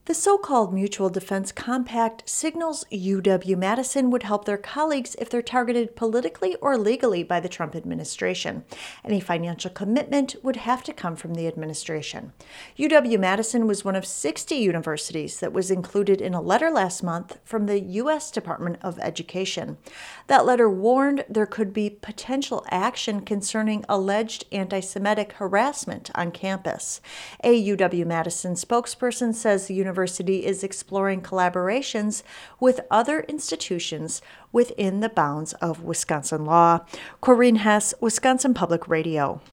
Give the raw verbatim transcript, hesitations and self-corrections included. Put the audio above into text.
The so-called Mutual Defense Compact signals U W-Madison would help their colleagues if they're targeted politically or legally by the Trump administration. Any financial commitment would have to come from the administration. U W-Madison was one of sixty universities that was included in a letter last month from the U S Department of Education. That letter warned there could be potential action concerning alleged anti-Semitic harassment on campus. A U W-Madison spokesperson says the university University is exploring collaborations with other institutions within the bounds of Wisconsin law. Corinne Hess, Wisconsin Public Radio.